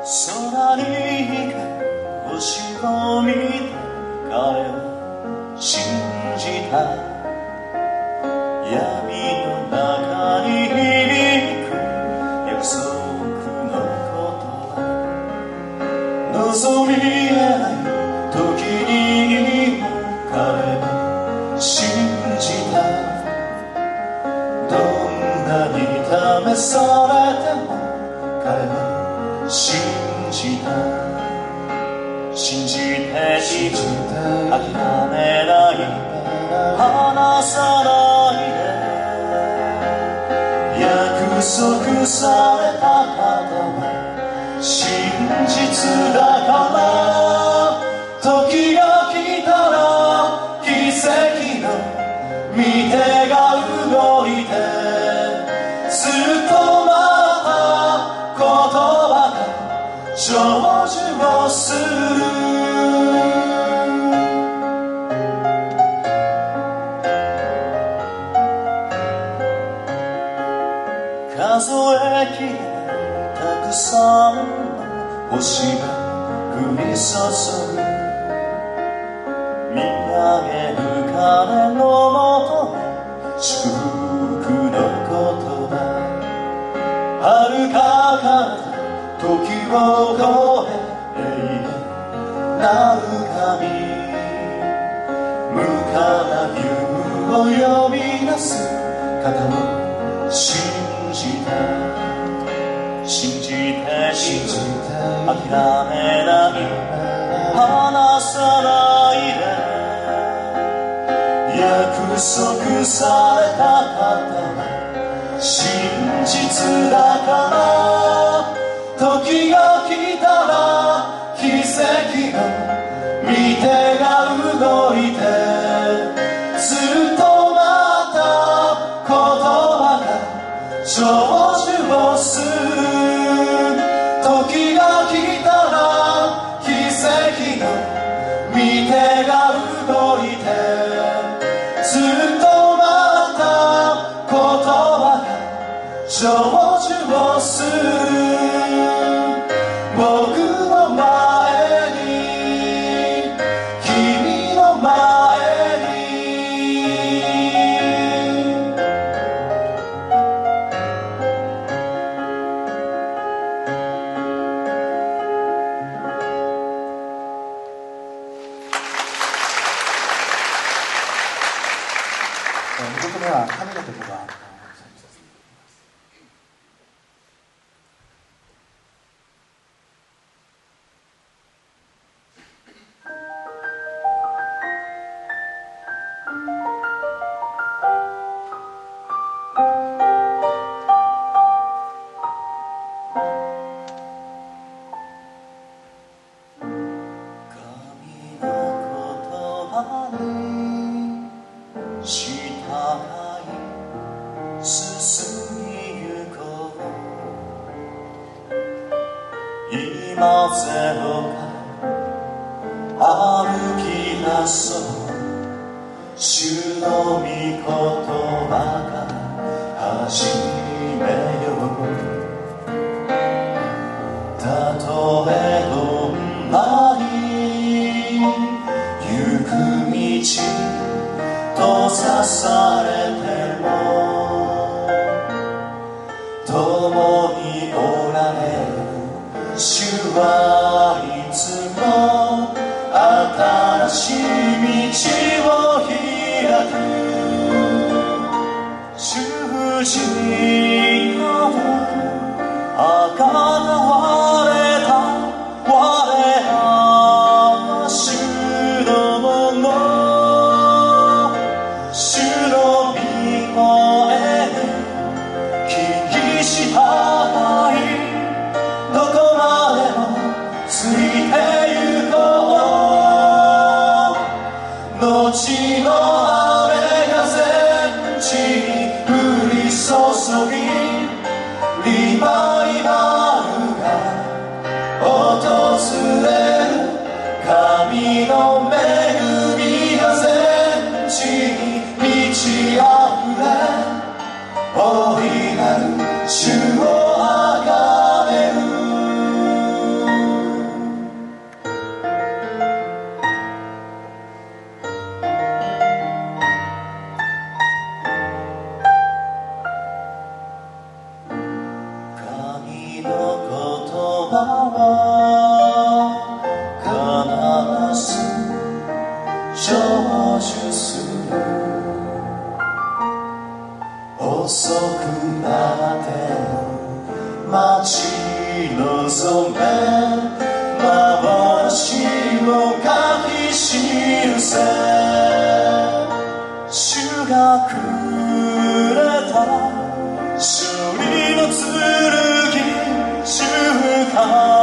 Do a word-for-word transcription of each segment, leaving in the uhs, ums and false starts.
空に光る星を見て彼を信じた。闇の中に響く約束の言葉、望みえない時にも彼は信じた。どんなに試されても彼は信じた。信じている、諦めない、離さないで。約束された方は真実だから。時が来たら奇跡の御手が動いて、ずっと待った言葉が成就をする。数えきれないたくさんの星が降り注ぐ。見上げる彼のもとへ祝福の言葉。遥か彼方時を越え永遠なる神、無かな夢を呼び出す方を信じた。信じている、諦めない、離さないで。約束された方は真実だから。時が来たら奇跡の御手が動いて、ずっと待った言葉が成就をする。時が来たら奇跡の御手が動いて、ずっと待った言葉が成就をする。僕の前に、君の前に。 に曲目は神の曲が今ゼロから歩き出そう。主の御言葉から始めよう。たとえどんなに行く道閉ざされても共におられる主はいつも新しい道を開く。十字架赤が割れた我らは主のもの。主の御声に聞き従いどこまでもついてゆこう。後の雨風地に降り注ぎリバイバルが訪れる。神の恵みが全地に満ち溢れ大いなる主をあがめる。 し望め幻を書き記せ主がくれた勝利の剣収穫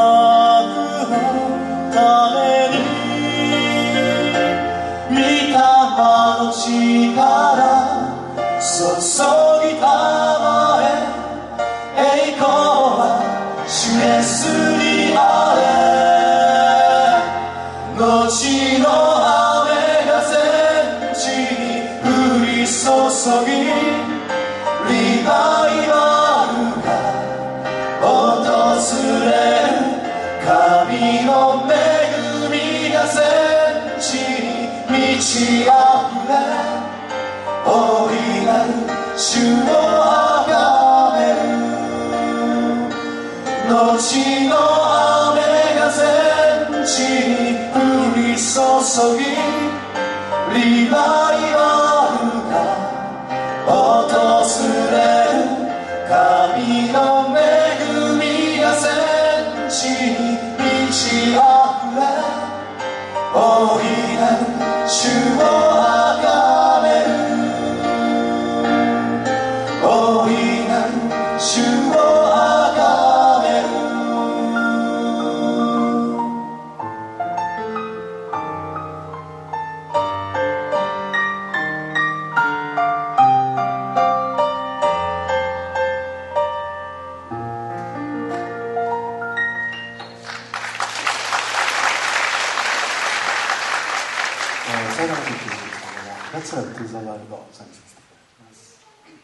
のために御霊の力注ぎたまえ栄光は主イエスにあれ後の雨が全地に降り注ぎリバイバルが訪れる神の恵みが全地に満ち溢れ大いなる主をあがめる後の雨が全地に降り注ぎリバイバルが訪れる神の恵みが全地に満ち溢れ大いなる主をあがめる大いなる主をあがめる最後の曲「Let's Love to the World」を賛美させていただきます。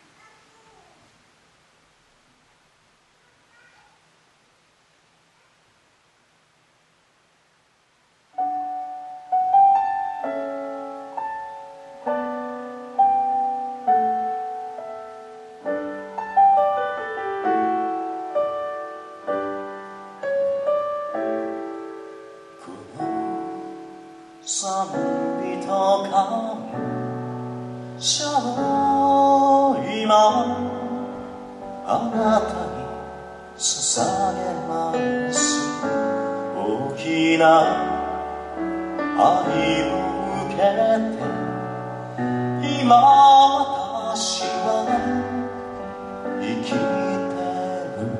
賛美と感謝を今あなたに捧げます大きな愛を受けて今私は生きてる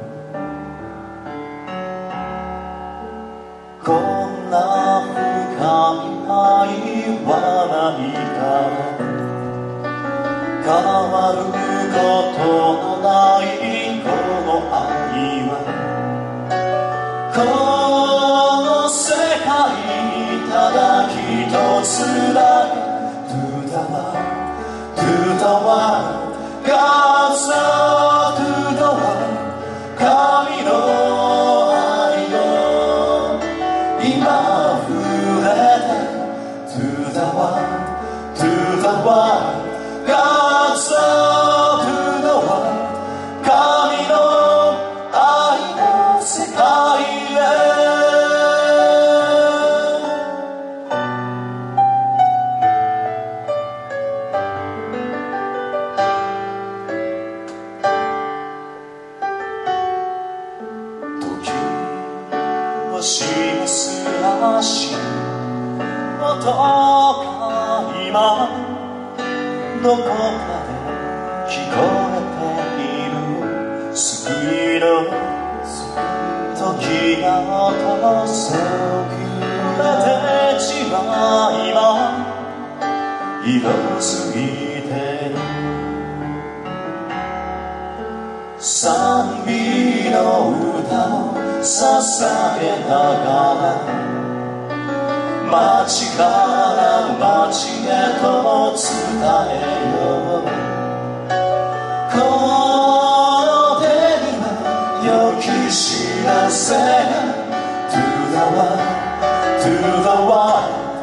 こんな深い愛はないから変わることのないこの愛はこの世界にただ一つだけ To the world, to the world God's love to the world 神の愛よ今触れて To the world, to the world God's love to the world 神の愛の世界へ時を示す足音が今どこかで聞こえている救いの時が訪れて地は今色づいてる賛美の歌を捧げながら街から街へとも伝えようこの手には良き知らせが To the world, to the world